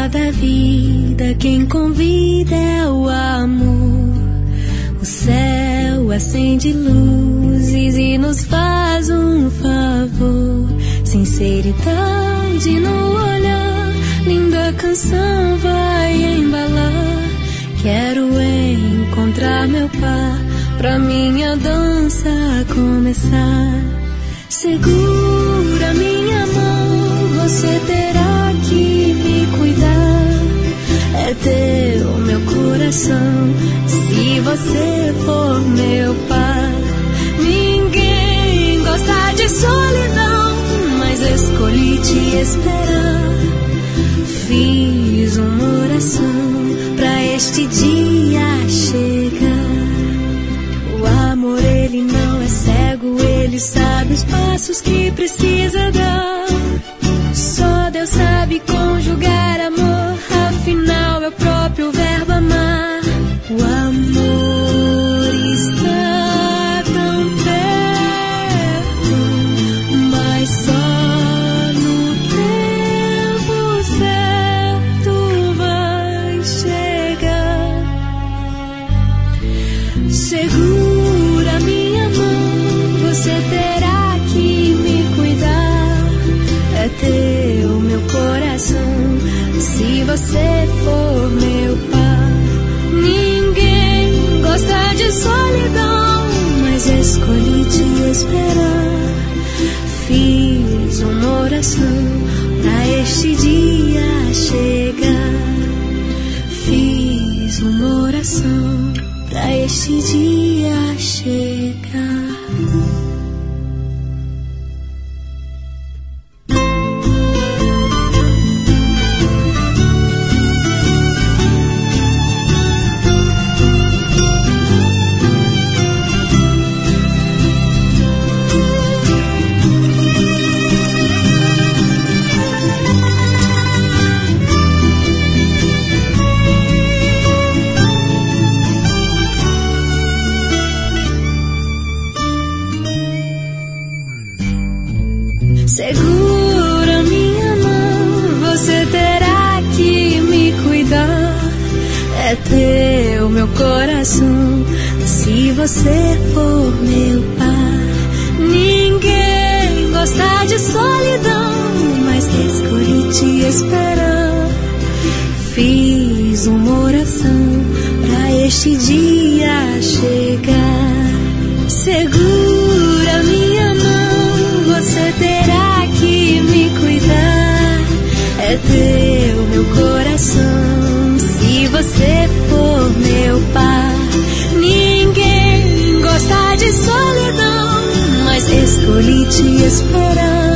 da vida, quem convida é o amor. O céu acende luzes e nos faz um favor. Sinceridade no olhar, linda canção vai embalar. Quero encontrar meu par, pra minha dança começar. Segura minha mão, você terá que me cuidar. É teu meu coração, se você for meu par. Ninguém gosta de solidão, mas escolhi te esperar. Fiz uma oração pra este dia chegar. O amor, ele não é cego, ele sabe os passos que precisa dar. Só Deus sabe conjugar amor, afinal é o próprio verbo amar. O amor está tão perto, mas só no tempo certo vai chegar. Segura minha mão, você terá que me cuidar. É teu meu coração, se você for meu par. Ninguém gosta de solidão, mas escolhi te esperar. Fiz uma oração pra este dia chegar. Fiz uma oração pra este dia chegar. Segura minha mão, você terá que me cuidar. É teu meu coração, se você for meu par. Ninguém gosta de solidão, mas escolhi te esperar. Fiz uma oração pra este dia chegar. Segura minha mão, você terá que me cuidar. É teu meu coração, se você for meu par. Ninguém gosta de solidão, mas escolhi te esperar.